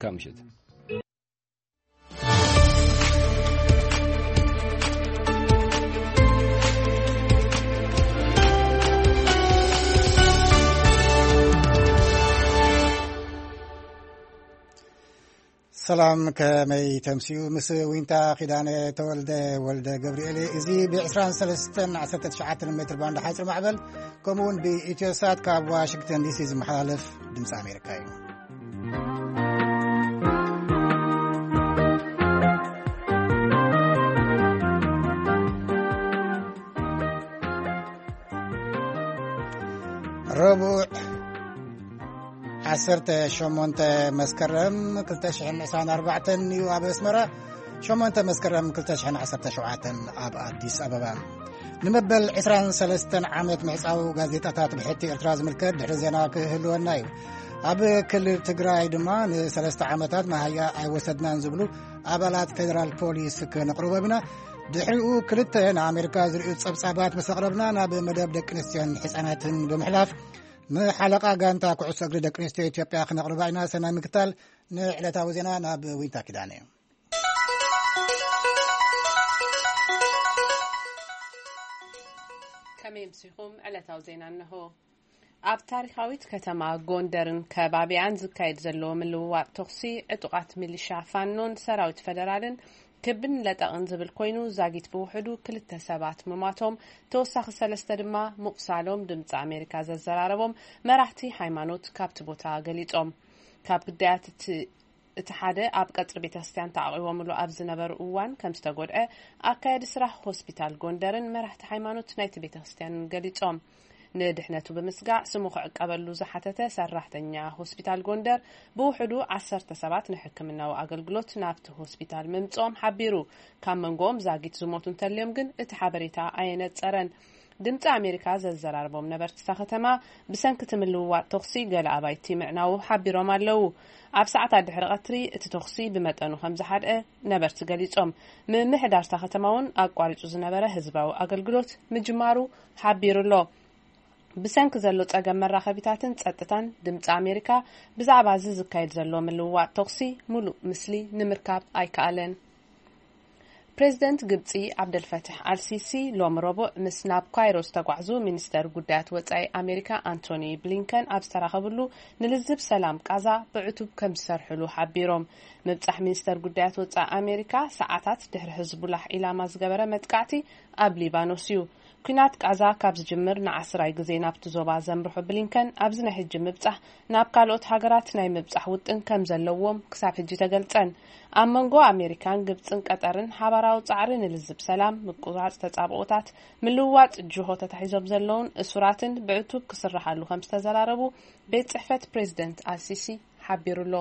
كامشت سلام كمي تمسيو مس وينتا خدانة ولد جبريل إزي بعشران سلستن عسرت تشعات المتر باند حيث المعبل كمون بإتيوسات كاب واشنطن دي سي محالف دمس أمريكاي ربع عسرت شمونت مسكرم كلتش عن عسان 4 نيو أب اسمرة شمونت مسكرم كلتش عن عسرت شوعاتن أب أديس أبابا نمبل عسران سلستن عامت معصاو غازيطاتات بحتي إرتراز ملكت دحر زينا كهلو النايو أب كل تقراي دمان سلست عامتات ما هيا أي وسدنا نزبلو أبالات فيدرال بوليس كنقربا بنا دحريو كلتن أمريكا زرئيو تصبصابات مسقربنا ناب مدب دكنستيان حساناتن بمحلاف حلقة قانتا كعصة قريدة كريستي إثيوبيا خنقربا إنا سنة مكتال نعلتا وزينا ناب وينتا كداني كميم سيخوم علتا وزينا أنه ኣብ ታሪኻዊት ከተማ ጎንደርን ከባቢያን ዝካየድ ዘሎ ምልውዋጥ ተኽሲ ዕጡቃት ሚሊሻ ፋኖን ሰራዊት ፌደራልን ክብን ለጠቕን ዝብል ኮይኑ ዛጊት ብውሕዱ 2 ሰባት መማቶም ተወሳኺ 3 ድማ ሙቕሳሎም ድምፂ ኣሜሪካ ዘዘራረቦም መራሕቲ ሃይማኖት ካብቲ ቦታ ገሊጾም ካብ ጉዳያት እቲ ሓደ ኣብ ቀጽሪ ቤተክርስትያን ተዓቂቦምሉ ኣብ ዝነበሩ እዋን ከም ዝተጎድዐ ኣካየዲ ስራሕ ሆስፒታል ጎንደርን መራሕቲ ሃይማኖት ናይቲ ቤተክርስትያን ገሊጾም ንድሕነቱ ብምስጋዕ ስሙ ክዕቀበሉ ዝሓተተ ሰራሕተኛ ሆስፒታል ጎንደር ብውሕዱ 10 ሰባት ንሕክምናዊ ኣገልግሎት ናብቲ ሆስፒታል ምምጾም ሓቢሩ ካብ መንጎኦም ዛጊት ዝሞቱ እንተልዮም ግን እቲ ሓበሬታ ኣየነጸረን ድምፂ ኣሜሪካ ዘዘራርቦም ነበርቲ ከተማ ብሰንኪ ምልውዋጥ ተኽሲ ገለ ኣባይቲ ምዕናው ሓቢሮም ኣለው ኣብ ሰዓታት ድሕሪ ቀትሪ እቲ ተኽሲ ብመጠኑ ከም ዝሓድአ ነበርቲ ገሊጾም ምምሕዳር ከተማውን ኣቋሪጹ ዝነበረ ህዝባዊ ኣገልግሎት ምጅማሩ ሓቢሩሎ ብሰንኪ ዘሎ ጸገም መራኸቢታትን ጸጥታን ድምፂ ኣሜሪካ ብዛዕባ ዝካየድ ዘሎ ምልውዋጥ ተኽሲ ሙሉእ ምስሊ ንምርካብ ኣይከኣለን ፕሬዝደንት ግብፂ ዓብደልፈታሕ አልሲሲ ሎም ረቡዕ ምስ ናብ ካይሮ ዝተጓዕዙ ሚኒስተር ጉዳያት ወጻኢ ኣሜሪካ አንቶኒ ብሊንከን ኣብ ዝተራኸብሉ ንልዝብ ሰላም ቃዛ ብዕቱብ ከም ዝሰርሕሉ ሓቢሮም ምብጻሕ ሚኒስተር ጉዳያት ወጻኢ ኣሜሪካ ሰዓታት ድሕሪ ህዝቡላህ ኢላማ ዝገበረ መጥቃዕቲ ኣብ ሊባኖስ እዩ ኩናት ቃዛ ካብ ዝጅምር ን10 ግዜ ናብቲ ዞባ ዘምርሑ ብሊንከን ኣብዚ ናይ ሕጂ ምብጻሕ ናብ ካልኦት ሃገራት ናይ ምብጻሕ ውጥን ከም ዘለዎም ክሳብ ሕጂ ተገልጸን ኣብ መንጎ ኣሜሪካን ግብጽን ቀጠርን ሓባራዊ ጻዕሪ ንልዝብ ሰላም ምቁራጽ ተጻብኦታት ምልውዋጥ ጅሆ ተታሒዞም ዘለውን እሱራትን ብዕቱብ ክስራሓሉ ከም ዝተዘራረቡ ቤት ጽሕፈት ፕሬዝደንት አልሲሲ ሓቢሩሎ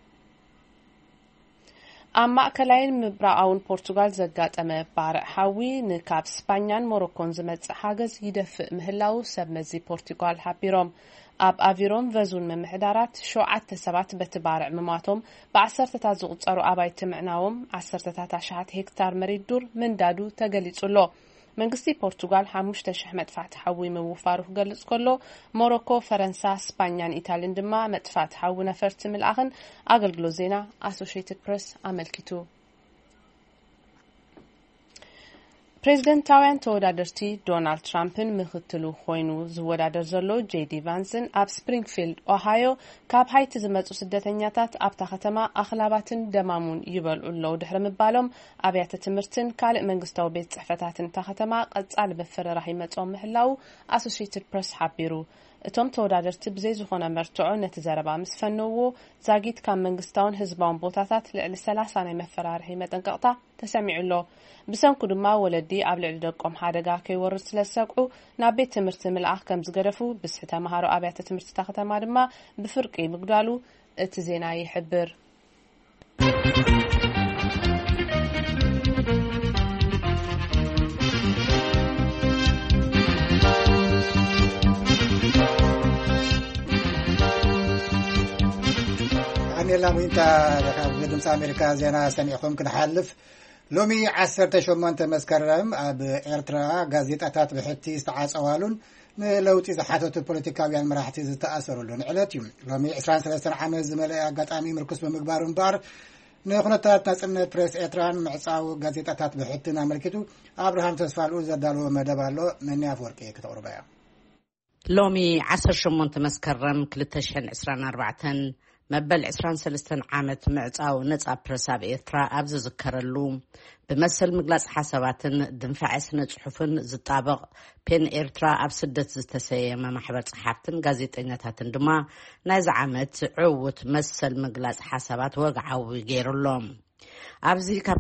ኣብ ማእከላይን ምብራቃውን ፖርቱጋል ዘጋጠመ ባርዕ ሓዊ ንካብ ስፓኛን ሞሮኮን ዝመጽእ ሓገዝ ይደፍእ ምህላው ሰብ መዚ ፖርቱጋል ሓቢሮም ኣብ ኣቪሮም ቨዙን መምሕዳራት 7 ሰባት በቲ ባርዕ ምማቶም ብ10ታት ዝቁጸሩ ኣባይቲ ምዕናዎም 10ታት ኣሽሓት ሄክታር መሬት ዱር ምንዳዱ ተገሊጹሎ መንግስቲ ፖርቱጋል 5000 መጥፋዕቲ ሓዊ ምውፋሩ ገልጽ ከሎ ሞሮኮ ፈረንሳ ስፓኛን ኢታሊን ድማ መጥፋዕቲ ሓዊ ነፈርቲ ምልኣኽን ኣገልግሎት ዜና አሶሺየትድ ፕሬስ ኣመልኪቱ ፕሬዝደንታውያን ተወዳደርቲ ዶናልድ ትራምፕን ምክትሉ ኮይኑ ዝወዳደር ዘሎ ጄዲ ቫንስን ኣብ ስፕሪንግፊልድ ኦሃዮ ካብ ሃይቲ ዝመጹ ስደተኛታት ኣብታ ከተማ ኣኽላባትን ደማሙን ይበልዑ ድሕሪ ምባሎም ኣብያተ ትምህርትን ካልእ መንግስታዊ ቤት ጽሕፈታትን ታ ከተማ ቀጻሊ መፈረራህ ይመጾም ምህላው አሶሺየትድ ፕሬስ ሓቢሩ እቶም ተወዳደርቲ ብዘይ ዝኾነ መርትዖ ነቲ ዘረባ ምስ ፈነዎ ዛጊት ካብ መንግስታውን ህዝባውን ቦታታት ልዕሊ 30 ናይ መፈራርሒ መጠንቀቕታ ተሰሚዑሎ ብሰንኩ ድማ ወለዲ ኣብ ልዕሊ ደቆም ሓደጋ ከይወርድ ስለሰቅዑ ናብ ቤት ትምህርቲ ምልኣኽ ከም ዝገደፉ ብስሒ ተማሃሮ ኣብያተ ትምህርቲ ታ ከተማ ድማ ብፍርቂ ምግዳሉ እቲ ዜና ይሕብር أنا وينتا بدمس أمريكا زينا سمعكم كنحلف لومي 18 مسكرم أب إرترا غازيطاتات بحتي استعاصوالون ንለውጢ ዝሓተቱ ፖለቲካውያን መራሕቲ ዝተኣሰሩሉን ዕለት እዩ ሎሚ 23 ዓመት ዝመልአ ኣጋጣሚ ምርክስ ብምግባር እምበር ንኹነታት ናጽነት ፕሬስ ኤርትራን ምዕጻው ጋዜጣታት ብሕትን ኣመልኪቱ ኣብርሃም ተስፋልኡ ዘዳለወ መደብ ኣሎ መንያፍ ወርቂ ከተቕርበ እያ ሎሚ 18 መስከረም 2024 መበል 23 ዓመት ምዕጻው ነጻ ፕረስ ኣብ ኤርትራ ኣብ ዝዝከረሉ ብመሰል ምግላጽ ሓሳባትን ድንፋዕ ስነ ጽሑፍን ዝጣበቕ ፔን ኤርትራ ኣብ ስደት ዝተሰየመ ማሕበር ጸሓፍትን ጋዜጠኛታትን ድማ ናይዚ ዓመት ዕውት መሰል ምግላጽ ሓሳባት ወግዓዊ ገይሩሎም ኣብዚ ካብ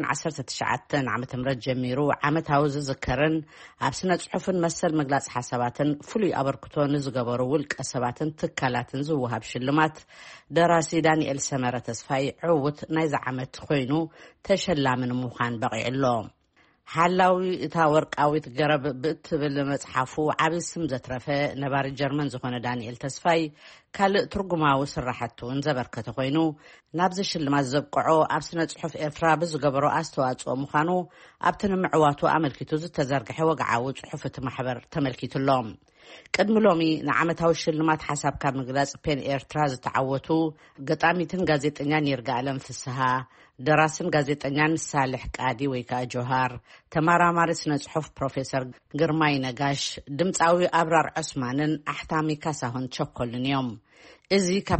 2019 ዓመተ ምህረት ጀሚሩ ዓመታዊ ዝዝከርን ኣብ ስነ ጽሑፍን መሰል ምግላጽ ሓሳባትን ፍሉይ ኣበርክቶ ንዝገበሩ ውልቀ ሰባትን ትካላትን ዝውሃብ ሽልማት ደራሲ ዳንኤል ሰመረ ተስፋይ ዕውት ናይዚ ዓመት ኮይኑ ተሸላምን ምዃን በቂዕሎ ሓላዊ እታ ወርቃዊት ገረብ ብእትብል መጽሓፉ ዓብይ ስም ዘትረፈ ነባሪ ጀርመን ዝኾነ ዳንኤል ተስፋይ ካልእ ትርጉማዊ ስራሕቱ ዘበርከተ ኮይኑ ናብዚ ሽልማት ዘብቅዖ ኣብ ስነ ጽሑፍ ኤርትራ ብዝገበሮ ኣስተዋጽኦ ምዃኑ ኣብቲ ንምዕዋቱ ኣመልኪቱ ዝተዘርግሐ ወግዓዊ ጽሑፍ እቲ ማሕበር ተመልኪቱሎም ቅድሚ ሎሚ ንዓመታዊ ሽልማት ሓሳብ ካብ ምግላጽ ፔን ኤርትራ ዝተዓወቱ ገጣሚትን ጋዜጠኛን ይርጋአለም ፍስሓ ደራስን ጋዜጠኛን ሳልሕ ቃዲ ወይ ከዓ ጆሃር ተመራማሪ ስነ ጽሑፍ ፕሮፌሰር ግርማይ ነጋሽ ድምፃዊ ኣብራር ዑስማንን ኣሕታሚ ካሳሁን ቸኮልን እዮም እዚ ካብ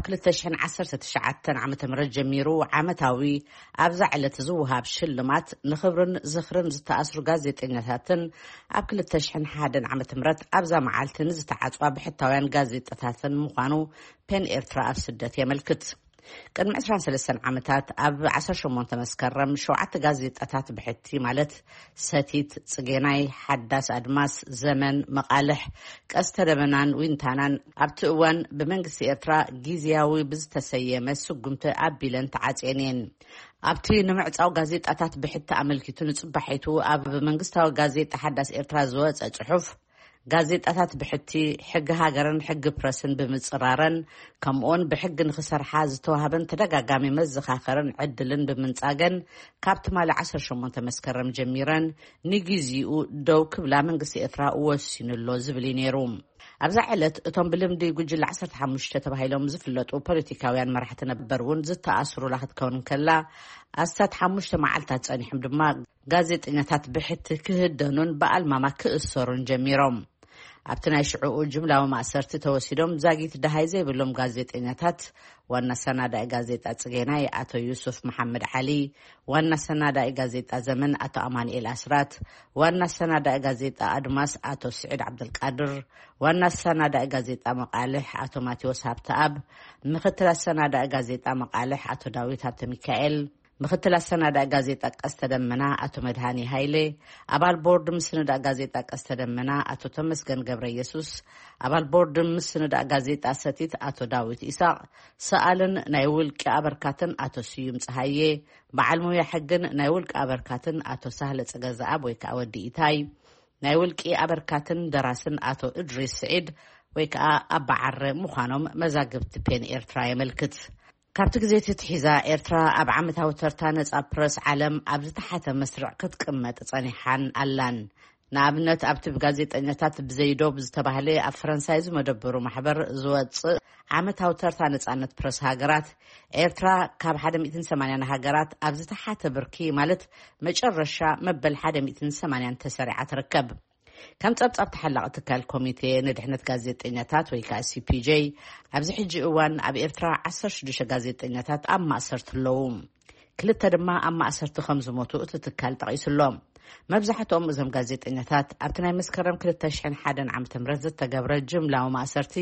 2019 ዓመተ ምህረት ጀሚሩ ዓመታዊ ኣብዛ ዕለት ዝውሃብ ሽልማት ንኽብርን ዝኽርን ዝተኣስሩ ጋዜጠኛታትን ኣብ 2001 ዓመተ ምህረት ኣብዛ መዓልቲ ንዝተዓጽዋ ብሕታውያን ጋዜጣታትን ምዃኑ ፔን ኤርትራ ኣብ ስደት የመልክት ቅድሚ 23 ዓመታት ኣብ 18 መስከረም 7 ጋዜጣታት ብሕቲ ማለት ሰቲት ጽጌናይ ሓዳስ ኣድማስ ዘመን መቃልሕ ቀስተ ደመናን ዊንታናን ኣብቲ እዋን ብመንግስቲ ኤርትራ ጊዜያዊ ብዝተሰየመ ስጉምቲ ኣቢለን ተዓጽየን ኣብቲ ንምዕጻው ጋዜጣታት ብሕቲ ኣመልኪቱ ንጽባሒቱ ኣብ መንግስታዊ ጋዜጣ ሓዳስ ኤርትራ ዝወፀ ጽሑፍ ጋዜጣታት ብሕቲ ሕጊ ሃገርን ሕጊ ፕረስን ብምጽራረን ከምኡን ብሕጊ ንኽሰርሓ ዝተዋሃበን ተደጋጋሚ መዘኻኸርን ዕድልን ብምንጻገን ካብቲ ማለ 18 መስከረም ጀሚረን ንግዚኡ ደው ክብላ መንግስቲ ኤርትራ ወሲኑሎ ዝብል ነይሩ ኣብዛ ዕለት እቶም ብልምዲ ጉጅለ 15 ተባሂሎም ዝፍለጡ ፖለቲካውያን መራሕቲ ነበሩን ዝተኣስሩ ክትከውን ከላ ኣስታት 5 መዓልታት ጸኒሖም ድማ ጋዜጠኛታት ብሕቲ ክህደኑን በኣልማማ ክእሰሩን ጀሚሮም ኣብቲ ናይ ሽዑኡ ጅምላዊ ማእሰርቲ ተወሲዶም ዛጊት ደሃይ ዘይብሎም ጋዜጠኛታት ዋና ሰናዳኢ ጋዜጣ ጽጌናይ ኣቶ ዩሱፍ መሐመድ ዓሊ ዋና ሰናዳኢ ጋዜጣ ዘመን ኣቶ ኣማንኤል ኣስራት ዋና ሰናዳኢ ጋዜጣ ኣድማስ ኣቶ ስዒድ ዓብድልቃድር ዋና ሰናዳኢ ጋዜጣ መቃልሕ ኣቶ ማቴዎስ ሃብተኣብ ምክትል ሰናዳኢ ጋዜጣ መቃልሕ ኣቶ ዳዊት ሃብተ ሚካኤል ምክትል ሰናዳኢ ጋዜጣ ቀስተ ደመና ኣቶ መድሃኒ ሃይሌ ኣባል ቦርድ ምስንዳእ ጋዜጣ ቀስተ ደመና ኣቶ ተመስገን ገብረ ኢየሱስ ኣባል ቦርድ ምስንዳእ ጋዜጣ ሰቲት ኣቶ ዳዊት ኢሳቅ ሰኣልን ናይ ውልቂ ኣበርካትን ኣቶ ስዩም ፀሃዬ በዓል ሙያ ሕግን ናይ ውልቂ ኣበርካትን ኣቶ ሳህለ ፀገዛኣብ ወይ ከዓ ወዲ ኢታይ ናይ ውልቂ ኣበርካትን ደራስን ኣቶ እድሪስ ስዒድ ወይ ከዓ ኣባዓረ ምዃኖም መዛግብቲ ፔን ኤርትራ የመልክት ካብቲ ግዜ ትሕዛ ኤርትራ ኣብ ዓመታዊ ተርታ ነጻ ፕረስ ዓለም ኣብ ዝተሓተ መስርዕ ክትቅመጥ ጸኒሓን ኣላን ንኣብነት ኣብቲ ጋዜጠኛታት ብዘይዶ ብዝተባህለ ኣብ ፈረንሳይ ዝመደበሩ ማሕበር ዝወፅእ ዓመታዊ ተርታ ነጻነት ፕረስ ሃገራት ኤርትራ ካብ 180 ሃገራት ኣብ ዝተሓተ ብርኪ ማለት መጨረሻ መበል 180 ተሰሪዓ ትርከብ ከም ጸብጻብ ተሓላቕ ትካል ኮሚቴ ንድሕነት ጋዜጠኛታት ወይ ከዓ ሲፒጄ ኣብዚ ሕጂ እዋን ኣብ ኤርትራ 16 ጋዜጠኛታት ኣብ ማእሰርቲ ኣለዉ ክልተ ድማ ኣብ ማእሰርቲ ከም ዝሞቱ እቲ ትካል ጠቒሱሎም መብዛሕትኦም እዞም ጋዜጠኛታት ኣብቲ ናይ መስከረም 2001 ዓመተ ምህረት ዝተገብረ ጅምላዊ ማእሰርቲ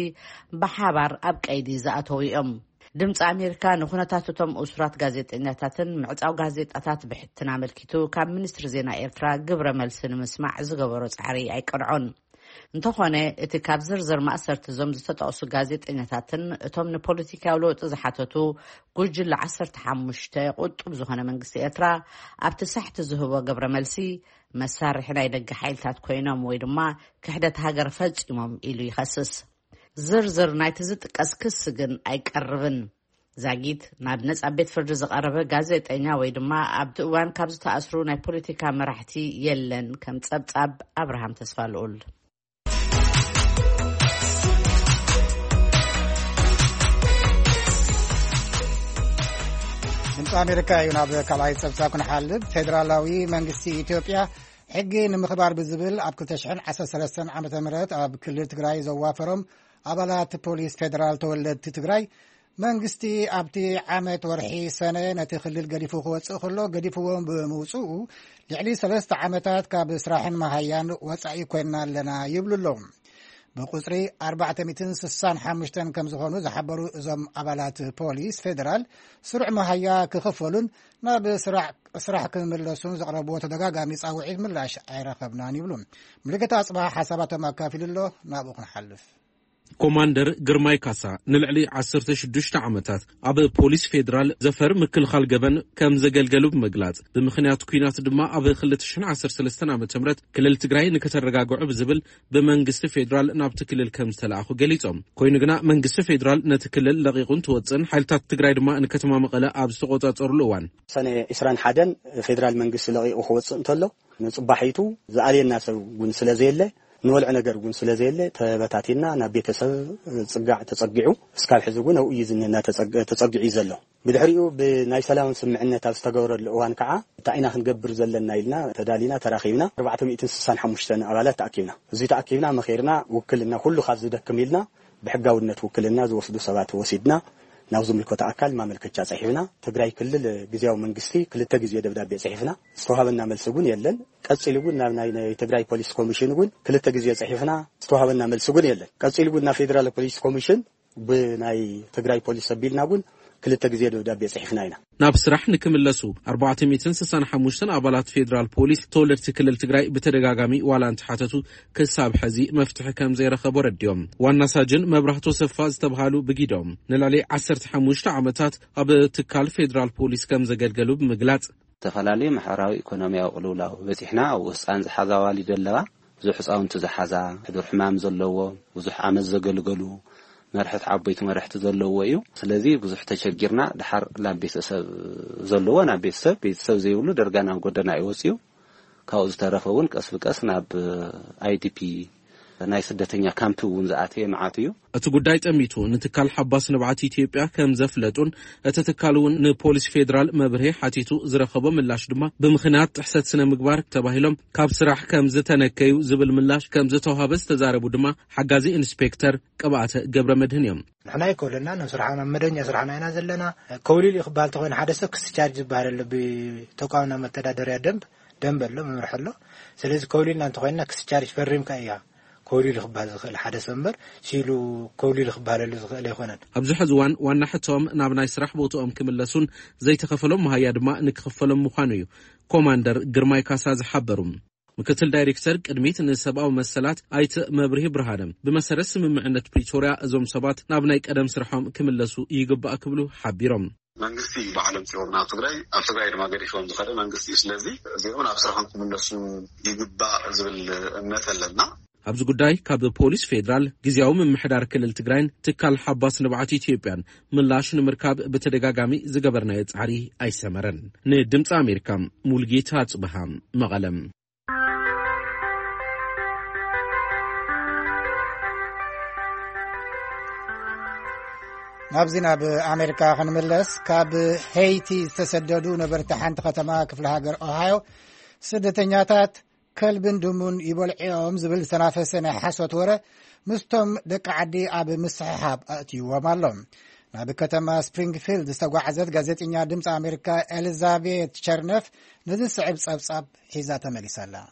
ብሓባር ኣብ ቀይዲ ዝኣተዉ እዮም ድምፂ ኣሜሪካ ንኹነታት እቶም እሱራት ጋዜጠኛታትን ምዕጻው ጋዜጣታት ብሕትና መልኪቱ ካብ ሚኒስትሪ ዜና ኤርትራ ግብረ መልሲ ንምስማዕ ዝገበሮ ጻዕሪ ኣይቀድዖን እንተኾነ እቲ ካብ ዝርዝር ማእሰርቲ ዞም ዝተጠቕሱ ጋዜጠኛታትን እቶም ንፖለቲካዊ ለውጢ ዝሓተቱ ጉጅለ 15 ቁጡብ ዝኾነ መንግስቲ ኤርትራ ኣብቲ ሳሕቲ ዝህቦ ግብረ መልሲ መሳርሒ ናይ ደገ ሓይልታት ኮይኖም ወይ ድማ ክሕደት ሃገር ፈጺሞም ኢሉ ይኸስስ ዝርዝር ናይቲ ዝጥቀስ ክስ ግን ኣይቀርብን ዛጊት ናብ ነጻ ቤት ፍርዲ ዝቐረበ ጋዜጠኛ ወይ ድማ ኣብቲ እዋን ካብ ዝተኣስሩ ናይ ፖለቲካ መራሕቲ የለን ከም ጸብጻብ ኣብርሃም ተስፋልኡል ድምፂ ኣሜሪካ እዩ ናብ ካልኣይ ፀብፃብ ክንሓልፍ ፌደራላዊ መንግስቲ ኢትዮጵያ ሕጊ ንምኽባር ብዝብል ኣብ 2013 ዓመተ ምህረት ኣብ ክልል ትግራይ ዘዋፈሮም ኣባላት ፖሊስ ፌደራል ተወለድቲ ትግራይ መንግስቲ ኣብቲ ዓመት ወርሒ ሰነ ነቲ ክልል ገዲፉ ክወፅእ ከሎ ገዲፍዎም ብምውፅኡ ልዕሊ 3 ዓመታት ካብ ስራሕን መሃያን ወፃኢ ኮይና ኣለና ይብሉ ኣለዎም بقصري 465 كم زخونو زحبروا زم عبالات بوليس فيدرال سرع مهيا كخفلون ناب سرع كملسون زقربوا تدغاغامي صاوعي ملاش ايرخبنا يبلون ملكه اصبح حسابات ما كافل له نابو نحلف ኮማንደር ግርማይ ካሳ ንልዕሊ 16 ዓመታት ኣብ ፖሊስ ፌደራል ዘፈር ምክልኻል ገበን ከም ዘገልገሉ ብምግላጽ ብምኽንያት ኩናት ድማ ኣብ 2013 ዓመተ ምህረት ክልል ትግራይ ንከተረጋግዑ ብዝብል ብመንግስቲ ፌደራል ናብ ክልል ከም ዝተላኣኹ ገሊጾም ኮይኑ ግና መንግስቲ ፌደራል ነቲ ክልል ለቂቁን ተወፅን ሓይልታት ትግራይ ድማ ንከተማ መቐለ ኣብ ዝተቆጻጸሩሉ እዋን ሰነ 21 ፌደራል መንግስቲ ለቂቁ ክወፅእ እንተሎ ንጽባሒቱ ዝኣልየና ሰብ ጉን ስለዘየለ نولع نجار جون سلازيلة تبتاتينا نبيتسب تصقع تصقعوا سكال حزقون أو يزننا تصقع يزلوا بالحريو بناي سلام سمعنا تستجور الأوان كعا تعينا خنجبر زلنا يلنا تدالينا تراخينا 465 أغلات تأكينا زي تأكينا مخيرنا وكلنا كله خاز ده كملنا بحجة ودنا توكلنا زوفدو سبات وسيدنا ناوزم الكوتا أكل ما ملك الجاز صحيفنا تجري كل الجزية ومنجستي كل التجزية دبدا بصحيفنا استوهبنا ملسجون يلن كاتسيلجون ناي تجري بوليس كوميشن جون كل التجزية صحيفنا استوهبنا ملسجون يلن كاتسيلجون نا فيدرال بوليس كوميشن بناي تجري بوليس سبيل ناقون كل التجزية دبدا بصحيفنا هنا نابسرح نكملسو 465 أبالات فيدرال بوليس تولرت كل تجري بترجعامي ولا انتحتتو كساب حزي مفتوح كم زي رخبور اليوم والنساجن مبرهتو سفاز تبهالو بجيدهم نلعلي 15 عمتات أب تكال فيدرال بوليس كم زجلجلو بمجلات تفلالي محراوي إقتصادي أولولا بتحنا وسأنز حذا والد الله زح صاون تزحزا حضور حمام زلوا وزح عمز زجلجلو مرحت عبيت مرحت زلوا يو سلذي بزح تشجرنا دحر لابيس زلوا بيتسب زيولو درجانا قدنا يوسيو كاوز ترفون كأس ناب IDP ناي سدتنيا كامبو ونزعتي معاتيو أتقدايت أميتو نتكال حباس نبعات إثيوبيا كم زفلتون أتتكالون نبوليس فيدرال مبرهي حاتيتو زرخبا ملاش دما بمخنات تحسد سنة مقبار تباهلهم كاب سراح كم زتنكيو زبل ملاش كم زتوهابس تزاربو دما حقازي إنسبكتر كبعات قبر مدهنيوم نحنا يقولنا نسرحنا مدنيا سرحنا ينازل لنا كولي الإخبال تغين حدثة كستشارج بحر اللي بتوقعنا متدادر دنب اللو ممرحلو سليز كولي لنا تغينا كستشارج فريم كأيها كولي الخبال الحدث أمبر شيلو كولي الخبال اللي يخونن أبزح زوان وانا حتوم نابنا يسرح بوتوم كملسون زي تخفلهم هيا دما نكخفلهم مخانيو كوماندر جرماي كاساز حبرهم مكتل دايركتر قدميت ان سباو مسلات ايت مبرهي برهادم بمسرس ممعنت بريتوريا ازوم سبات نابنا يقدم سرحهم كملسو يغبا كبلو حبيرهم መንግስቲ ባዓለም ጽዮርና ትግራይ ኣብ ትግራይ ድማ ገዲፎም ዝኸደ መንግስቲ ስለዚ እዚኦም ኣብ ስራሕም ክምለሱ ይግባእ ዝብል እምነት ኣለና ኣብዚ ጉዳይ ካብ ፖሊስ ፌደራል ግዚያዊ ምምሕዳር ክልል ትግራይን ትካል ሓባስ ንብዓት ኢትዮጵያን ምላሽ ንምርካብ በተደጋጋሚ ዝገበርናዮ ጻዕሪ ኣይሰመረን ንድምፂ ኣሜሪካ ሙልጌታ ጽበሃም መቐለም نابزنا بأمريكا خنملس كاب هايتي استسددوا نبرت حانت ختما كفل هاجر أوهايو سدتنياتات كلبن دمون يبلعيهم زبل سنافسنا حسوت ورا مستم دك عدي أب مسحاب أتيو ومالهم ناب كتما سبرينغفيلد استوعزت غازيتينيا دمص أمريكا إليزابيث شرنف نزل صعب حيزات مليسالا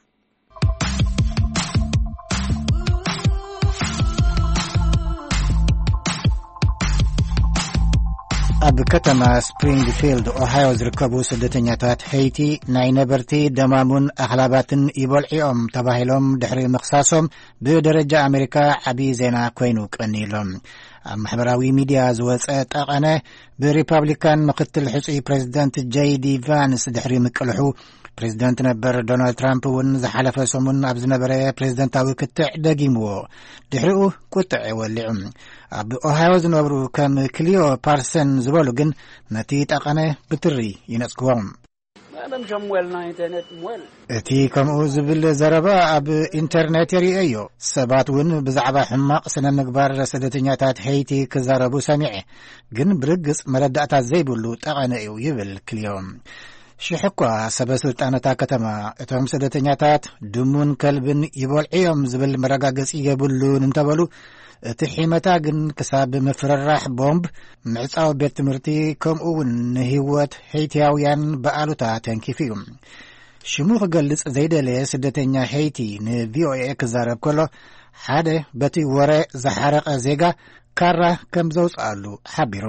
أب كتما سبرينغفيلد أوهايو زركبو سدتنياتات هايتي ناي نبرتي دمامون أحلاباتن يبولعيهم تباهلهم دحري مخصاصهم بدرجة أمريكا عبي زينا كوينو كأنيلهم محبراوي ميديا زوات أقانا بريبابليكان مقتل حسي بريزيدنت جاي دي فانس دحري مكالحو بريزيدنت نبر دونالد ترامب ونزحلف سمون أبز نبري بريزيدنتاوي كتع داقيمو دحريو كتع يولعهم أب أوهايو زنبرو كم كليو بارسن زبالو جن نتيت أقانا بتري ينسكوهم እቲ ከምኡ ዝብል ዘረባ ኣብ ኢንተርኔት የርእዮ ሰባት እውን ብዛዕባ ሕማቕ ስነ ምግባር ስደተኛታት ሄይቲ ክዛረቡ ሰሚዐ ግን ብርግጽ መረዳእታት ዘይብሉ ጠቐነ እዩ ይብል ክልዮም ሽሕ እኳ ሰበስልጣነታ ከተማ እቶም ስደተኛታት ድሙን ከልብን ይበልዕዮም ዝብል መረጋገጺ የብሉን እንተበሉ እቲ ሒመታ ግን ክሳብ ምፍርራሕ ቦምብ ምዕጻው ቤት ትምህርቲ ከምኡውን ንህይወት ሄይቲያውያን በኣሉታ ተንኪፍ እዩ ሽሙ ክገልጽ ዘይደለየ ስደተኛ ሄይቲ ንቪኦኤ ክዛረብ ከሎ ሓደ በቲ ወረ ዝሓረቐ ዜጋ ካራ ከም ዘውፅኣሉ ሓቢሩ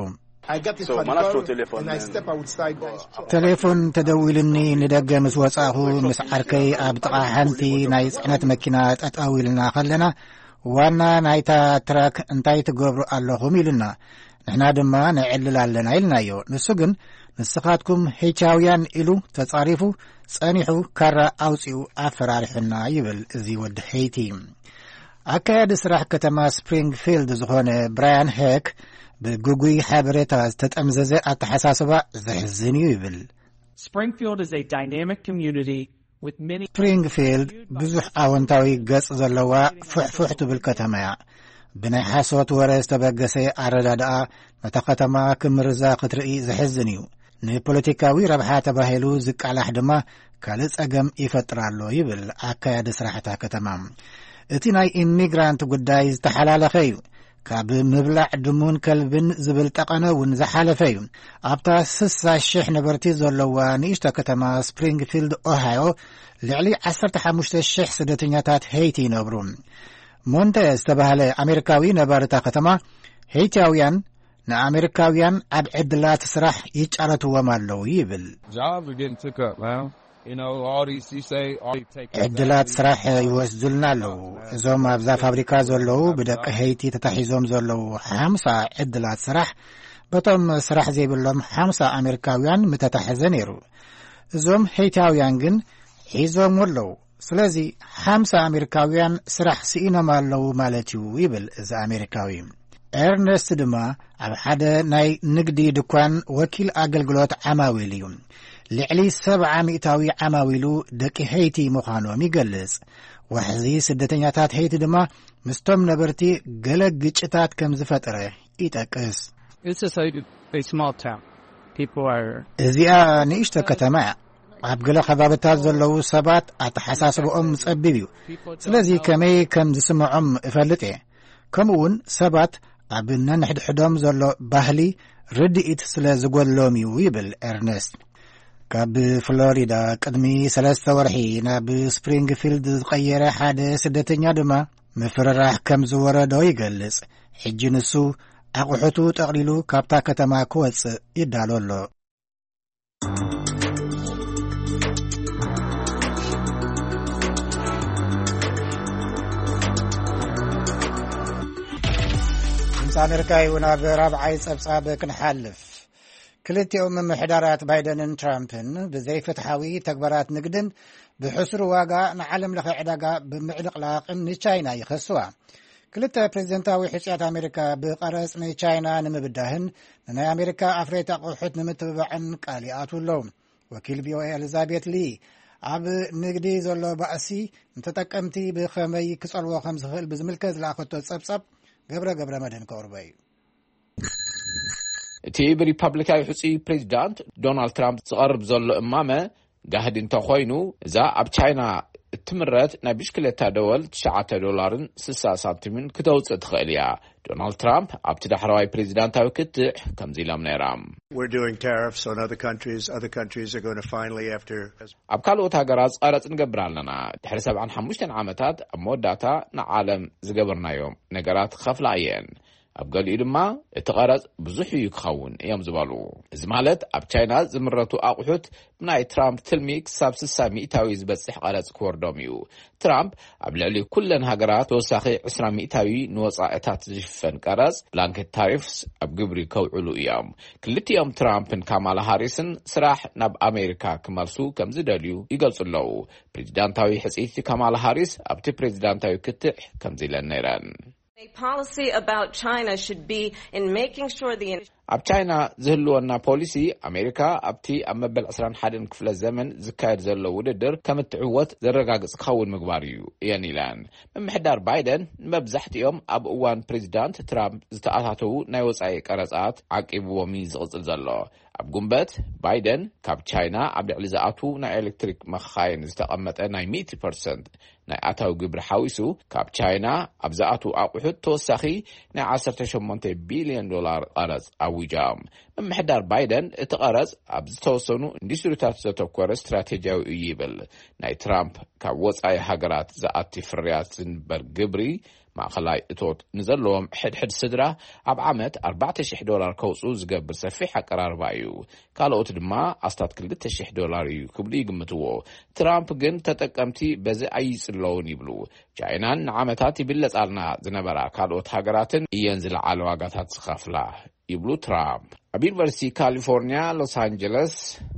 ቴሌፎን ተደዊልኒ ንደገ ምስ ወጻኹ ምስ ዓርከይ ኣብ ጥቓ ሓንቲ ናይ ጽዕነት መኪና ጠጠው ኢልና ኸለና ዋና ናይታ ትራክ እንታይ ትገብሩ ኣለኹም ኢሉና ንሕና ድማ ንዕልል ኣለና ኢልናዮ ንሱ ግን ንስኻትኩም ሄይቻውያን ኢሉ ተጻሪፉ ጸኒሑ ካራ ኣውፂኡ ኣፈራሪሑና ይብል እዚ ወዲ ሄይቲ ኣካያዲ ስራሕ ከተማ ስፕሪንግፊልድ ዝኾነ ብራያን ሄክ ብጉጉይ ሓበሬታ ዝተጠምዘዘ ኣተሓሳስባ ዘሕዝን እዩ ይብል ስፕሪንግፊልድ ብዙሕ ኣወንታዊ ገጽ ዘለዋ ፉሕፉሕ ትብል ከተማ እያ ብናይ ሓሶት ወረ ዝተበገሰ ኣረዳድኣ ነታ ከተማ ክምርዛ ክትርኢ ዘሕዝን እዩ ንፖለቲካዊ ረብሓ ተባሂሉ ዝቃላሕ ድማ ካልእ ጸገም ይፈጥር ኣሎ ይብል ኣካያዲ ስራሕታ ከተማ እቲ ናይ ኢሚግራንት ጉዳይ ዝተሓላለኸ እዩ ካብ ምብላዕ ድሙን ከልብን ዝብል ጠቐነ እውን ዝሓለፈ እዩ ኣብታ 60,000 ነበርቲ ዘለዋ ንእሽቶ ከተማ ስፕሪንግፊልድ ኦሃዮ ልዕሊ 15,000 ስደተኛታት ሄይቲ ይነብሩ ሞንቴዝ ዝተባህለ ኣሜሪካዊ ነባርታ ከተማ ሄይቲያውያን ንኣሜሪካውያን ኣብ ዕድላት ስራሕ ይጫረትዎም ኣለዉ ይብል ዕድላት ስራሕ ይወስዱልና ኣለዉ እዞም ኣብዛ ፋብሪካ ዘለዉ ብደቂ ሄይቲ ተታሒዞም ዘለዉ 50 ዕድላት ስራሕ በቶም ስራሕ ዘይብሎም 50 ኣሜሪካውያን ምተታሕዘ ነይሩ እዞም ሄይታውያን ግን ሒዞም ኣለዉ ስለዚ 50 ኣሜሪካውያን ስራሕ ስኢኖም ኣለዉ ማለት እዩ ይብል እዚ ኣሜሪካዊ ኤርነስት ድማ ኣብ ሓደ ናይ ንግዲ ድኳን ወኪል ኣገልግሎት ዓማዊል እዩ ልዕሊ 70 ዓማዊሉ ደቂ ሄይቲ ምዃኖም ይገልጽ ዋሕዚ ስደተኛታት ሄይቲ ድማ ምስቶም ነበርቲ ገለ ግጭታት ከም ዝፈጠረ ይጠቅስ እዚኣ ንእሽቶ ከተማ ኣብ ገለ ከባቢታት ዘለዉ ሰባት ኣተሓሳስብኦም ጸቢብ እዩ ስለዚ ከመይ ከም ዝስምዖም እፈልጥ እየ ከምኡውን ሰባት ኣብ ነንሕድሕዶም ዘሎ ባህሊ ርድኢት ስለ ዝጐድሎም እዩ ይብል ኤርነስት ካብ ፍሎሪዳ ቅድሚ 3 ወርሒ ናብ ስፕሪንግፊልድ ዝቐየረ ሓደ ስደተኛ ድማ ምፍርራሕ ከም ዝወረዶ ይገልጽ ሕጂ ንሱ ኣቑሑቱ ጠቕሊሉ ካብታ ከተማ ክወፅእ ይዳሎ ኣሎ ምስ ኣሜሪካ እውን ኣብ ራብዓይ ጸብጻብ ክንሓልፍ ክልቲኦም ምምሕዳራት ባይደንን ትራምፕን ብዘይፍትሓዊ ተግባራት ንግድን ብሕሱር ዋጋ ንዓለም ለኸ ዕዳጋ ብምዕልቕላቕን ንቻይና ይኸስዋ ክልተ ፕሬዚደንታዊ ሕፅያት ኣሜሪካ ብቐረጽ ንቻይና ንምብዳህን ንናይ ኣሜሪካ ኣፍሬት ኣቑሑት ንምትብባዕን ቃል ይኣትዉ ኣለዉ ወኪል ቪኦኤ ኤሊዛቤት ሊ ኣብ ንግዲ ዘሎ ባእሲ ንተጠቀምቲ ብኸመይ ክጸልዎ ከም ዝኽእል ብዝምልከት ዝለኣኸቶ ጸብጻብ ገብረ መድህን ከቕርበ እዩ እቲ ብሪፐብሊካዊ ሕፁ ፕሬዚዳንት ዶናልድ ትራምፕ ዝቐርብ ዘሎ እማመ ጋህዲ እንተኾይኑ እዛ ኣብ ቻይና እትምረት ናይ ብሽክሌታ ደወል $9.60 ክተውፅእ ትኽእል እያ ዶናልድ ትራምፕ ኣብቲ ዳሕረዋይ ፕሬዚዳንታዊ ክትዕ ከምዚ ኢሎም ነይሮም ኣብ ካልኦት ሃገራት ቀረጽ ንገብር ኣለና ድሕሪ 75 ዓመታት ኣብ መወዳእታ ንዓለም ዝገበርናዮም ነገራት ከፍላ እየን ኣብ ገሊኡ ድማ እቲ ቀረጽ ብዙሕ እዩ ክኸውን እዮም ዝበሉ እዚ ማለት ኣብ ቻይና ዝምረቱ ኣቑሑት ብናይ ትራምፕ ትልሚ ክሳብ 60% ዝበጽሕ ቀረጽ ክወርዶም እዩ ትራምፕ ኣብ ልዕሊ ኩለን ሃገራት ተወሳኺ 20% ንወጻኢታት ዝሽፈን ቀረጽ ብላንኬት ታሪፍስ ኣብ ግብሪ ከውዕሉ እዮም ክልቲኦም ትራምፕን ካማላ ሃሪስን ስራሕ ናብ ኣሜሪካ ክመልሱ ከም ዝደልዩ ይገልጹ ኣለዉ ፕሬዚዳንታዊ ሕጽይቲ ካማላ ሃሪስ ኣብቲ ፕሬዚዳንታዊ ክትዕ ከምዚ ኢለን ነይረን ኣብ ቻይና ዝህልወና ፖሊሲ ኣሜሪካ ኣብቲ ኣብ መበል 21 ክፍለ ዘመን ዝካየድ ዘሎ ውድድር ከም እትዕወት ዘረጋግጽ ክኸውን ምግባር እዩ እየን ኢለን። ምምሕዳር ባይደን መብዛሕትኦም ኣብ እዋን ፕሬዚዳንት ትራምፕ ዝተኣታተዉ ናይ ወጻኢ ቀረጻት ዓቂብዎም ዝቕጽል ዘሎ። ኣብ ጉንበት ባይደን ካብ ቻይና ኣብ ልዕሊ ዝኣቱ ናይ ኤሌክትሪክ መኻይን ዝተቐመጠ ናይ 100% ናይ ኣታዊ ግብሪ ሓዊሱ ካብ ቻይና ኣብ ዝኣቱ ኣቑሑት ተወሳኺ ናይ $18 ቢልዮን ቀረጽ ኣውጆም። ምምሕዳር ባይደን እቲ ቀረጽ ኣብ ዝተወሰኑ ኢንዱስትሪታት ዘተኮረ ስትራቴጂያዊ እዩ ይብል። ናይ ትራምፕ ካብ ወጻኢ ሃገራት ዝኣቲ ፍርያት ዝንበር ግብሪ ማእኸላይ እቶት ንዘለዎም ሕድሕድ ስድራ ኣብ ዓመት $4,000 ከውፁ ዝገብር ሰፊሕ ኣቀራርባ እዩ። ካልኦት ድማ ኣስታት $2,000 እዩ ክብሉ ይግምትዎ። ትራምፕ ግን ተጠቀምቲ በዚ ኣይጽለውን ይብሉ። ቻይናን ንዓመታት ይብለጻልና ዝነበራ ካልኦት ሃገራትን እየን ዝለዓለ ዋጋታት ዝኸፍላ ይብሉ ትራምፕ። ኣብ ዩኒቨርሲቲ ካሊፎርኒያ ሎስ አንጀለስ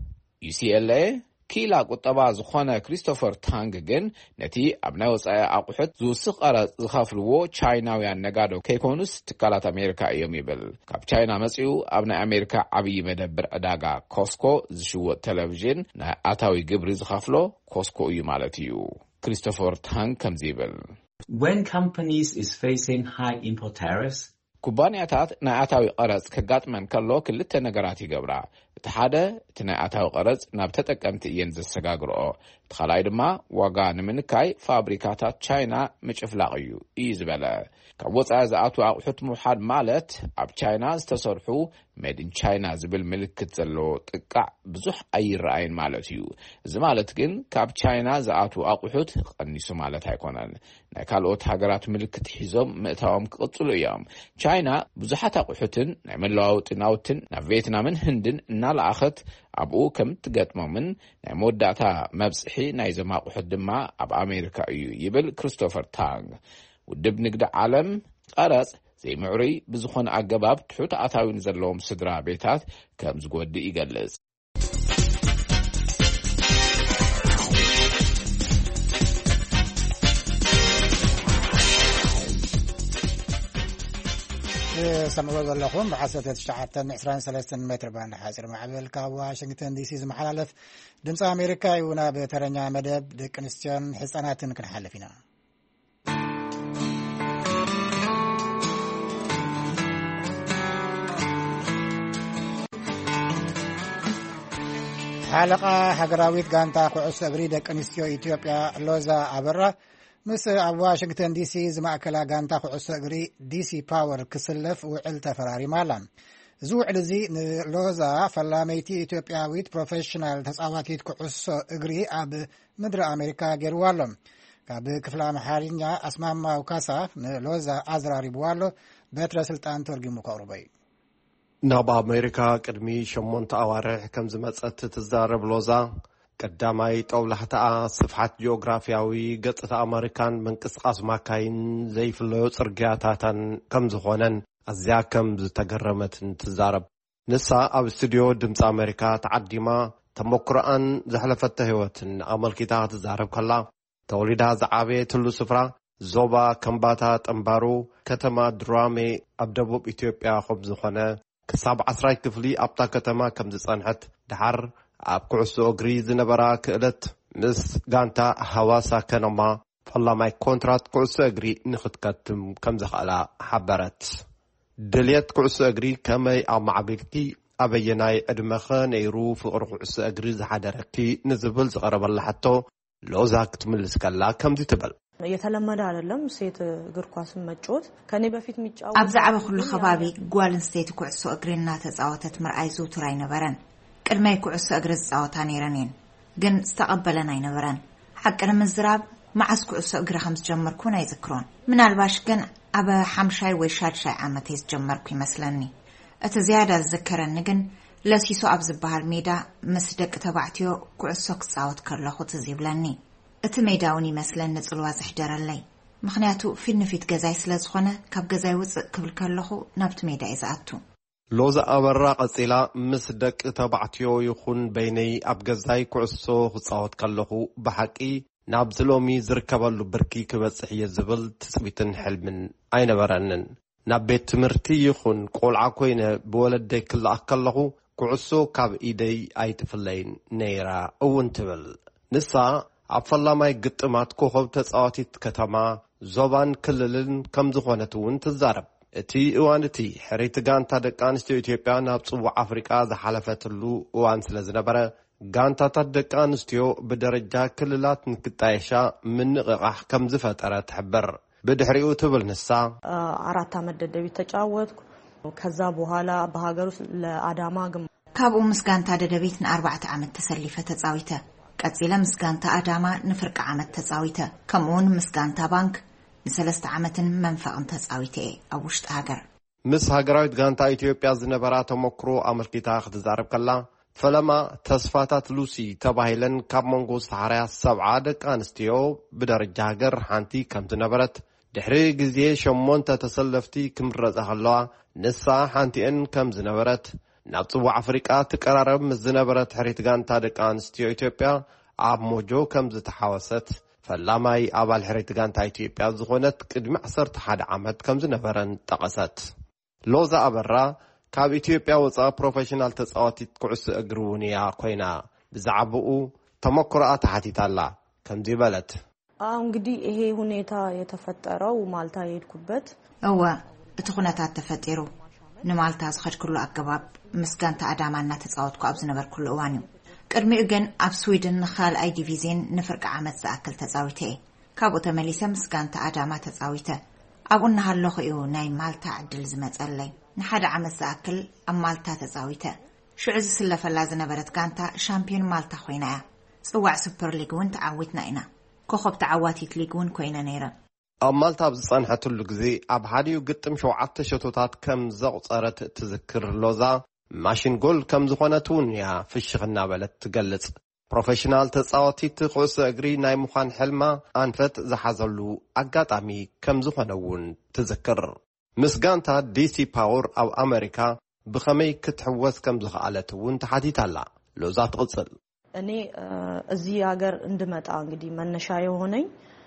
UCLA ኪላ ቁጠባ ዝኾነ ክሪስቶፈር ታንግ ግን ነቲ ኣብ ናይ ወጻኢ ኣቑሑት ዝውስኽ ቀረጽ ዝኸፍልዎ ቻይናውያን ነጋዶ ከይኮኑስ ትካላት ኣሜሪካ እዮም ይብል። ካብ ቻይና መጺኡ ኣብ ናይ ኣሜሪካ ዓብዪ መደብር ዕዳጋ ኮስኮ ዝሽወጥ ቴሌቪዥን ናይ ኣታዊ ግብሪ ዝኸፍሎ ኮስኮ እዩ ማለት እዩ። ክሪስቶፈር ታንግ ከምዚ ይብል። When companies is facing high import tariffs, ኩባንያታት ናይ ኣታዊ ቀረጽ ከጋጥመን ከሎ ክልተ ነገራት ይገብራ። እቲ ሓደ እቲ ናይ ኣታዊ ቀረጽ ናብ ተጠቀምቲ እየን ዘሰጋግርኦ። እቲ ካልኣይ ድማ ዋጋ ንምንካይ ፋብሪካታት ቻይና ምጭፍላቕ እዩ ዝበለ። ካብ ወጻኢ ዝኣቱ ኣቑሑት ምውሓድ ማለት ኣብ ቻይና ዝተሰርሑ ሜድ ኢን ቻይና ዝብል ምልክት ዘለዎ ጥቃዕ ብዙሕ ኣይረኣይን ማለት እዩ። እዚ ማለት ግን ካብ ቻይና ዝኣቱ ኣቑሑት ቀኒሱ ማለት ኣይኮነን። ናይ ካልኦት ሃገራት ምልክት ሒዞም ምእታዎም ክቕጽሉ እዮም። ቻይና ብዙሓት ኣቑሑትን ናይ መለዋወጢ ናውትን ናብ ቪየትናምን ህንድን እናለኣኸት ኣብኡ ከም ትገጥሞምን ናይ መወዳእታ መብጽሒ ናይዞም ኣቑሑት ድማ ኣብ ኣሜሪካ እዩ ይብል ክሪስቶፈር ታንግ። ውድብ ንግዲ ዓለም ቀረጽ ዘይምዕሩይ ብዝኾነ ኣገባብ ትሑት ኣታዊ ዘለዎም ስድራ ቤታት ከም ዝጎድእ ይገልጽ። ሰምዕዎ ዘለኹም ብ1923 ሜትር ባንድ ሓፂር ማዕበል ካብ ዋሽንግተን ዲሲ ዝመሓላለፍ ድምፂ ኣሜሪካ እዩ። ናብ ተረኛ መደብ ደቂ ኣንስትዮን ህፃናትን ክንሓልፍ ኢና። ሓለቓ ሃገራዊት ጋንታ ኩዕሶ እግሪ ደቂ ኣንስትዮ ኢትዮጵያ ሎዛ ኣበራ ምስ ኣብ ዋሽንግተን ዲሲ ዝማእከላ ጋንታ ኩዕሶ እግሪ ዲሲ ፓወር ክስለፍ ውዕል ተፈራሪማ ኣላ። እዚ ውዕል እዚ ንሎዛ ፈላመይቲ ኢትዮጵያዊት ፕሮፌሽናል ተፃዋቲት ኩዕሶ እግሪ ኣብ ምድሪ ኣሜሪካ ገይርዋ ኣሎ። ካብ ክፍሊ ኣምሓርኛ ኣስማማው ካሳ ንሎዛ ኣዘራሪብዋ ኣሎ። በትረ ስልጣን ተርጊሙ ከቕርቦ እዩ። ናብ ኣሜሪካ ቅድሚ 8 ኣዋርሕ ከም ዝመፀት ትዛረብ ሎዛ ቀዳማይ ጠውላሕተኣ ስፍሓት ጂኦግራፊያዊ ገጽታ ኣሜሪካን ምንቅስቃስ ማካይን ዘይፍለዮ ጽርግያታትን ከም ዝኾነን ኣዝያ ከም ዝተገረመትን ትዛረብ። ንሳ ኣብ ስቱድዮ ድምፂ ኣሜሪካ ተዓዲማ ተመክሮኣን ዘሕለፈተ ህይወትን ኣመልኪታ ትዛረብ ከላ ተወሊዳ ዝዓበየትሉ ስፍራ ዞባ ከምባታ ጠምባሩ ከተማ ድራሜ ኣብ ደቡብ ኢትዮጵያ ከም ዝኾነ ክሳብ 10 ክፍሊ ኣብታ ከተማ ከም ዝጸንሐት ድሓር ኣብ ኩዕሶ እግሪ ዝነበራ ክእለት ምስ ጋንታ ሃዋሳ ከነማ ፈላማይ ኮንትራት ኩዕሶ እግሪ ንኽትከትም ከም ዝኽእላ ሓበረት። ድልየት ኩዕሶ እግሪ ከመይ ኣብ ማዕበልቲ ኣበየናይ ዕድመኸ ነይሩ ፍቕሪ ኩዕሶ እግሪ ዝሓደረኪ ንዝብል ዝቐረበላ ሕቶ ሎዛ ክትምልስ ከላ ከምዚ ትብል። የተለመደ አይደለም ሴት እግር ኳስን መጫወት ከኔ በፊት የሚጫወት ኣብ ዛዕባ ኩሉ ከባቢ ጓልን ሴት ኩዕሶ እግሪና ተጻወተት ምርኣይ ዘውትር ኣይነበረን። ቅድመይ ኩዕሶ እግሪ ዝጻወታ ነይረን ግን ዝተቐበለን ኣይነበረን። ሓቂ ንምዝራብ መዓስ ኩዕሶ እግሪ ከም ዝጀመርኩን ኣይዝክሮን። ምናልባሽ ግን ኣብ 5 ወይ 6 ዓመት ዝጀመርኩ ይመስለኒ። እቲ ዝያዳ ዝዝከረኒ ግን ለሲሶ ኣብ ዝበሃል ሜዳ ምስ ደቂ ተባዕትዮ ኩዕሶ ክጻወት ከለኹ ትዝ ይብለኒ። እቲ ሜዳውን ይመስለኒ ጽልዋ ዝሕደረለይ ምክንያቱ ፊት ንፊት ገዛይ ስለ ዝኾነ ካብ ገዛይ ውፅእ ክብል ከለኹ ናብቲ ሜዳ ይዝኣቱ። ሎዛ ኣበራ ቀፂላ ምስ ደቂ ተባዕትዮ ይኹን በይነይ ኣብ ገዛይ ኩዕሶ ክጻወት ከለኹ ብሓቂ ናብ ዝሎሚ ዝርከበሉ ብርኪ ክበጽሕ እየ ዝብል ትጽቢትን ሕልምን ኣይነበረንን። ናብ ቤት ትምህርቲ ይኹን ቆልዓ ኮይነ ብወለደይ ክልኣክ ከለኹ ኩዕሶ ካብ ኢደይ ኣይትፍለይን ነይራ እውን ትብል ንሳ ኣብ ፈላማይ ግጥማት ኮኸብ ተጻዋቲት ከተማ ዞባን ክልልን ከም ዝኾነት እውን ትዛረብ እቲ እዋን እቲ ሕሬት ጋንታ ደቂ ኣንስትዮ ኢትዮጵያ ናብ ጽዋዕ ኣፍሪቃ ዝሓለፈትሉ እዋን ስለ ዝነበረ ጋንታታት ደቂ ኣንስትዮ ብደረጃ ክልላት ንክጣየሻ ምንቕቓሕ ከም ዝፈጠረ ትሕብር ብድሕሪኡ ትብል ንሳ 4 ዓመት ደደቢት ተጫወትኩ ከዛ በኋላ በሀገር ውስጥ ለአዳማ ካብኡ ምስጋንታ ደደቢት ን4 ዓመት ተሰሊፈ ተጻዊተ ቀጽለ ምስጋንታ አዳማ ንፍርቅ ዓመት ተጻዊተ ከምኡን ምስጋንታ ባንክ ን3 ዓመትን መንፈቕን ተጻዊተ ኣብ ውሽጢ ሃገር ምስ ሃገራዊት ጋንታ ኢትዮጵያ ዝነበራ ተሞክሮ ኣመልኪታ ክትዛረብ ከላ ፈለማ ተስፋታት ሉሲ ተባሂለን ካብ መንጎ ዝተሓርያ 70 ደቂ ኣንስትዮ ብደረጃ ሃገር ሓንቲ ከም ዝነበረት ድሕሪ ግዜ 8 ተሰለፍቲ ክምረጻ ከለዋ ንሳ ሓንቲአን ከም ዝነበረት ናብ ጽዋዕ ኣፍሪቃ ትቀራረብ ምስ ዝነበረት ሕሬት ጋንታ ደቂ ኣንስትዮ ኢትዮጵያ ኣብ ሞጆ ከም ዝተሓወሰት ፈላማይ ኣባል ሕሬት ጋንታ ኢትዮጵያ ዝኾነት ቅድሚ 11 ዓመት ከም ዝነበረን ጠቐሰት ሎዛ ኣበራ ካብ ኢትዮጵያ ወፃ ፕሮፌሽናል ተጻዋቲት ኩዕሶ እግሪ እውን እያ ኮይና ብዛዕባኡ ተሞክሮኣ ተሓቲታላ ከምዚ በለት እንግዲህ ይሄ ሁኔታ የተፈጠረው ማልታ የሄድኩበት እወ እቲ ኩነታት ተፈጠሩ ንማልታ ዝኸድኩሉ ኣገባብ ምስጋንታ አዳማና ተጻወትኩ ኣብ ዝነበርኩሉ እዋን እዩ ቅድሚኡ ግን ኣብ ስዊድን ካልኣይ ዲቪዝን ንፍርቂ ዓመት ዝኣክል ተጻዊተ ካብኡ ተመሊሰ ምስጋንታ አዳማ ተጻዊተ ኣብኡ እናሃለኹ እዩ ናይ ማልታ ዕድል ዝመጸለይ ንሓደ ዓመት ዝኣክል ኣብ ማልታ ተጻዊተ ሽዑ ዝስለፈላ ዝነበረት ጋንታ ሻምፒዮን ማልታ ኮይና እያ ጽዋዕ ሱፐር ሊግ እውን ተዓዊትና ኢና ኮኸብ ተዓዋቲት ሊግ እውን ኮይነ ነይረ ኣብ ማልታ ብዝጸንሐትሉ ግዜ ኣብ ሓዲኡ ግጥም 7 ሸቶታት ከም ዘቑፀረት ትዝክር ሎዛ ማሽን ጎል ከም ዝኾነት እውን እያ ፍሽኽ እናበለት ትገልጽ ፕሮፌሽናል ተጻዋቲት ኩዕሶ እግሪ ናይ ምዃን ሕልማ ኣንፈት ዝሓዘሉ ኣጋጣሚ ከም ዝኾነ እውን ትዝክር ምስጋንታ ዲሲ ፓወር ኣብ ኣሜሪካ ብኸመይ ክትሕወስ ከም ዝኽኣለት እውን ተሓቲታላ ሎዛ ትቕጽል እኔ እዚህ ሀገር እንድመጣ እንግዲህ መነሻ የሆነኝ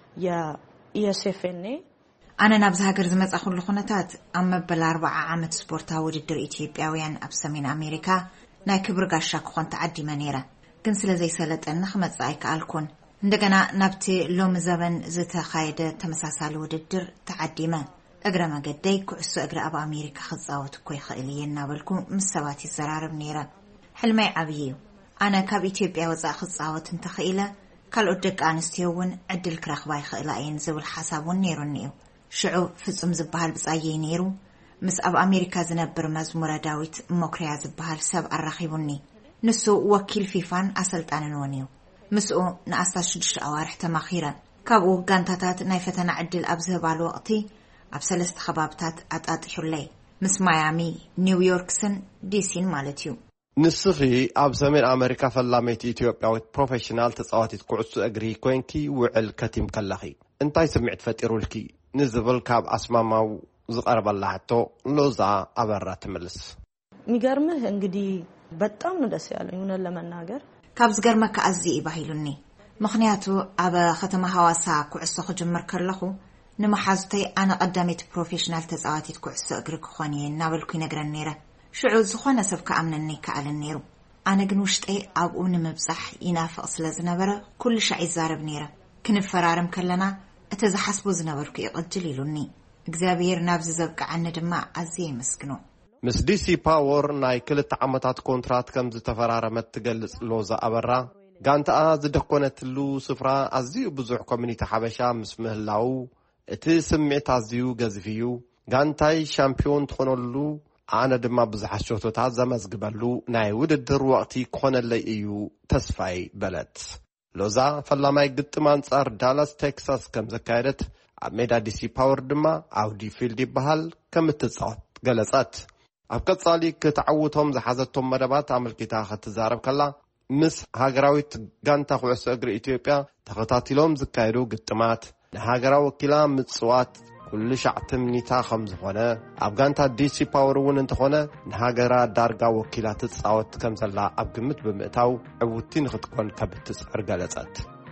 የኢኤስኤፍኤን ኣነ ናብዚ ሃገር ዝመጻ ኩሉ ኩነታት ኣብ መበል 40 ዓመት ስፖርታዊ ውድድር ኢትዮጵያውያን ኣብ ሰሜን ኣሜሪካ ናይ ክብሪ ጋሻ ክኾን ተዓዲመ ነይረ ግን ስለ ዘይሰለጠን ክመጽ ኣይከኣልኩን እንደገና ናብቲ ሎሚ ዘበን ዝተኻየደ ተመሳሳሊ ውድድር ተዓዲመ እግረ መገደይ ኩዕሶ እግሪ ኣብ ኣሜሪካ ክጻወት እኮ ይኽእል እየ እናበልኩ ምስ ሰባት ይዘራረብ ነይረ ሕልመይ ዓብዪ እዩ ኣነ ካብ ኢትዮጵያ ወጻእ ክጻወት እንተኽኢለ ካልኦት ደቂ ኣንስትዮ እውን ዕድል ክረኽባ ይኽእላ እየን ዝብል ሓሳብ እውን ነይሩኒ እዩ ሽዑ ፍጹም ዝበሃል ብጻየይ ነይሩ ምስ ኣብ ኣሜሪካ ዝነብር መዝሙረ ዳዊት ሞክርያ ዝበሃል ሰብ ኣራኺቡኒ ንሱ ወኪል ፊፋን ኣሰልጣንን እውን እዩ ምስኡ ን16 ኣዋርሕ ተማኺረ ካብኡ ጋንታታት ናይ ፈተና ዕድል ኣብ ዝህባሉ ወቕቲ ኣብ 3 ከባብታት ኣጣጢሑለይ ምስ ማያሚ ኒውዮርክስን ዲሲን ማለት እዩ ንስኺ ኣብ ሰሜን ኣሜሪካ ፈላመይቲ ኢትዮጵያዊት ፕሮፌሽናል ተጻዋቲት ኩዕሶ እግሪ ኮንኪ ውዕል ከቲም ከለኺ እንታይ ስምዒት ፈጢሩልኪ ንዝብል ካብ ኣስማማው ዝቐርበላ ሕቶ ሎዛ ኣበራ ትምልስ የሚገርምህ እንግዲህ በጣም ነው ደስ ያለኝ እውነት ለመናገር ካብ ዝገርመካ ኣዝዩ ይባሂሉኒ ምክንያቱ ኣብ ከተማ ሐዋሳ ኩዕሶ ክጅምር ከለኹ ንመሓዝተይ ኣነ ቀዳሚት ፕሮፌሽናል ተጻዋቲት ኩዕሶ እግሪ ክኾን እየ እናበልኩ ይነግረን ነይረ ሽዑ ዝኾነ ሰብ ከኣምነኒ ይከኣልን ነይሩ ኣነ ግን ውሽጠይ ኣብኡ ንምብጻሕ ይናፍቕ ስለ ዝነበረ ኩሉ ሻዕ ይዛረብ ነይረ ክንፈራርም ከለና እቲ ዝሓስቦ ዝነበርኩ ይቕጅል ኢሉኒ እግዚኣብሔር ናብዚ ዘብቅዓኒ ድማ ኣዝየ ይመስግኖ ምስ ዲሲ ፓወር ናይ 2 ዓመታት ኮንትራት ከም ዝተፈራረመት ትገልጽ ሎዛ ኣበራ ጋንታኣ ዝደኮነትሉ ስፍራ ኣዝዩ ብዙሕ ኮሚኒቲ ሓበሻ ምስ ምህላው እቲ ስምዒት ኣዝዩ ገዝፍ እዩ ጋንታይ ሻምፒዮን ትኾነሉ ኣነ ድማ ብዙሓት ሸቶታት ዘመዝግበሉ ናይ ውድድር ወቕቲ ክኾነለይ እዩ ተስፋይ በለት ሎዛ ፈላማይ ግጥም ኣንጻር ዳላስ ቴክሳስ ከም ዘካየደት ኣብ ሜዳ ዲሲ ፓወር ድማ ኣውዲ ፊልድ ይበሃል ከም እትጻወት ገለጸት ኣብ ቀጻሊ ክትዓውቶም ዝሓዘቶም መደባት ኣመልኪታ ክትዛረብ ከላ ምስ ሃገራዊት ጋንታ ኩዕሶ እግሪ ኢትዮጵያ ተኸታቲሎም ዝካየዱ ግጥማት ንሃገራዊ ወኪላ ምጽዋት ኩሉ ሻዕ ትምኒታ ከም ዝኾነ ኣብ ጋንታ ዲሲ ፓወር እውን እንተኾነ ንሃገራ ዳርጋ ወኪላ ትጻወት ከም ዘላ ኣብ ግምት ብምእታው ዕውቲ ንኽትኮን ከብትጽዕር ገለጸት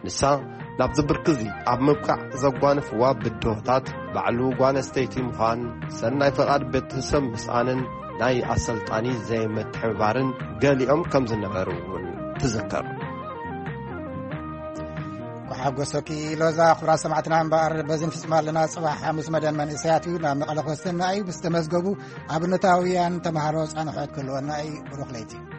ንሳ ናብ ዝብርክዚ ኣብ ምብቃዕ ዘጓንፍዋ ብድሆታት ባዕሉ ጓነስተይቲ ምዃን ሰናይ ፈቓድ ቤተሰብ ምስኣንን ናይ ኣሰልጣኒ ዘይምትሕብባርን ገሊኦም ከም ዝነበሩ እውን ትዝከር ሓጎሶኪ ሎዛ ክብራ ሰማዕትና እምበር በዝን ፍጽማ ኣለና ጽባሕ ሓሙስ መደብ መንእሰያት እዩ ናብ መቐለ ኮስተና እዩ ብዝተመዝገቡ ኣብነታውያን ተምሃሮ ጻንሖት ክህልወና እዩ ሩኽ ለይቲ